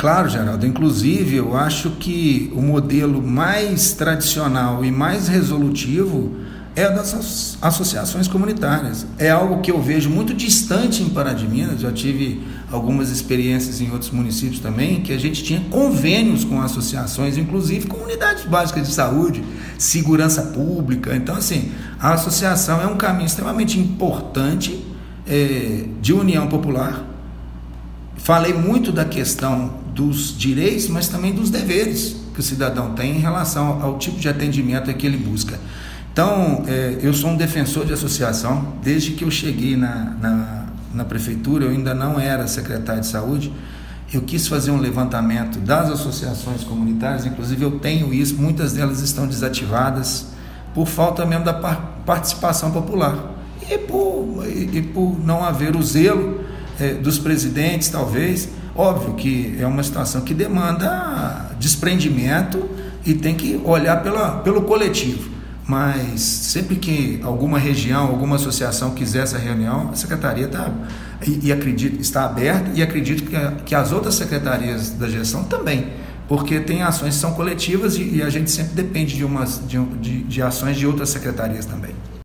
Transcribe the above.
claro, Geraldo. Inclusive, eu acho que o modelo mais tradicional e mais resolutivo é das associações comunitárias. É algo que eu vejo muito distante em Pará de Minas. Já tive algumas experiências em outros municípios também, que a gente tinha convênios com associações, inclusive com unidades básicas de saúde, segurança pública. Então, assim, a associação é um caminho extremamente importante de união popular. Falei muito da questão dos direitos, mas também dos deveres que o cidadão tem em relação ao tipo de atendimento que ele busca. Então, eu sou um defensor de associação. Desde que eu cheguei na prefeitura, eu ainda não era secretário de saúde, eu quis fazer um levantamento das associações comunitárias. Inclusive eu tenho isso, muitas delas estão desativadas por falta mesmo da participação popular e por não haver o zelo dos presidentes, talvez. Óbvio que é uma situação que demanda desprendimento e tem que olhar pelo coletivo. Mas sempre que alguma região, alguma associação quiser essa reunião, a secretaria está aberta, e acredito que as outras secretarias da gestão também, porque tem ações que são coletivas e a gente sempre depende de ações de outras secretarias também.